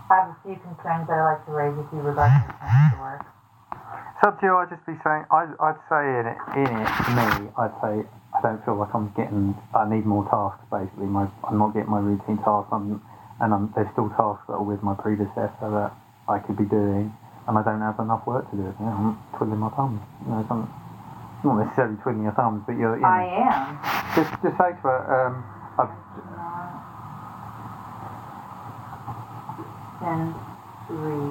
I have a few concerns I'd like to raise with you regarding your parents' work. So to you, I'd just be saying, I'd say in it, to me, I'd say I don't feel like I need more tasks, basically. I'm not getting my routine tasks, there's still tasks that are with my predecessor that I could be doing, and I don't have enough work to do. I'm twiddling my thumbs. Not necessarily twiddling your thumbs, but you're. I am. Just say to her, I've. 10, 3,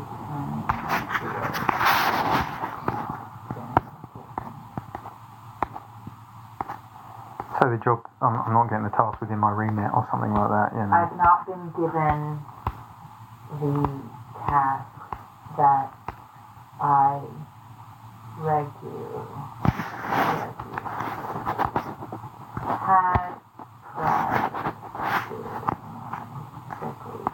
So the job, I'm not getting the task within my remit or something like that. I've not been given the task that I regularly had prior to my sick leave.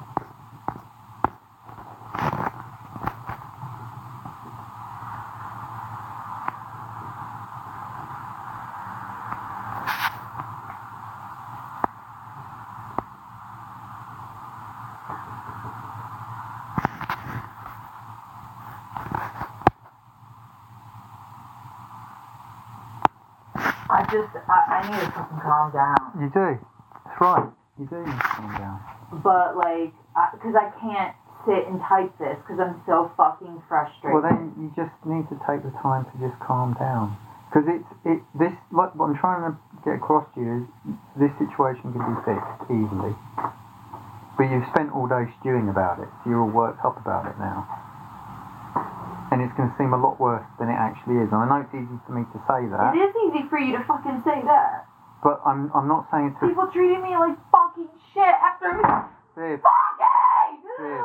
I need to fucking calm down. You do. That's right. You do need to calm down. But, because I can't sit and type this because I'm so fucking frustrated. Well, then you just need to take the time to just calm down. Because what I'm trying to get across to you is this situation can be fixed easily. But you've spent all day stewing about it, so you're all worked up about it now. And it's going to seem a lot worse than it actually is. And I know it's easy for me to say that. It is easy for you to fucking say that. But I'm not saying to... People treating me like fucking shit after me. Viv. Fucking! Viv.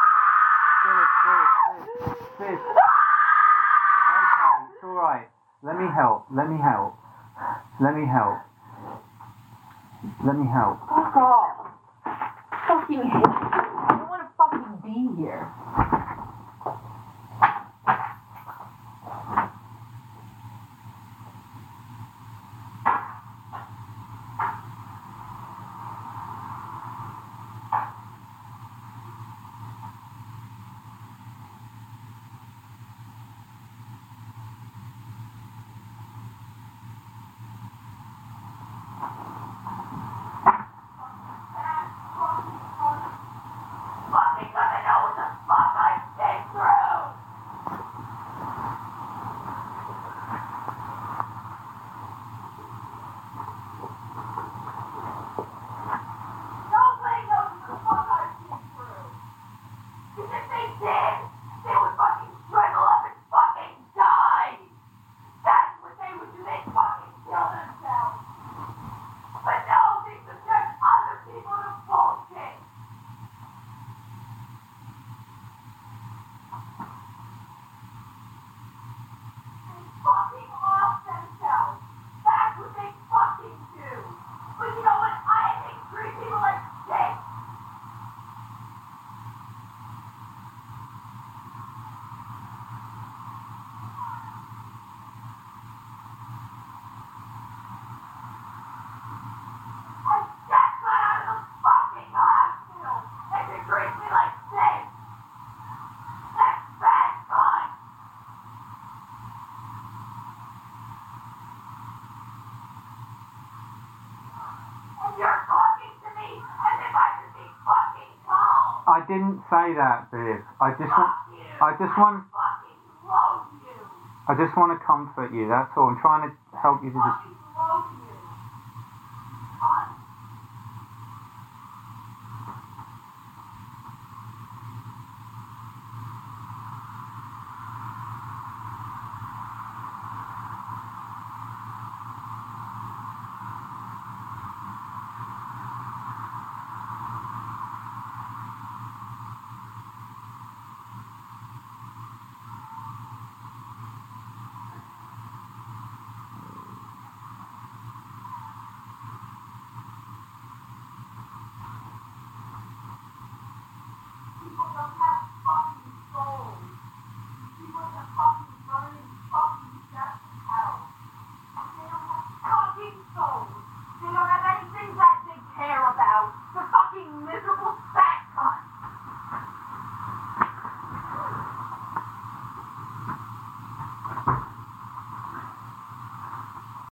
Viv. Okay, it's alright. Let me help. Fuck off. Fucking hate you. I don't want to fucking be here. I didn't say that, Viv. I just want to comfort you. That's all. I'm trying to help you to just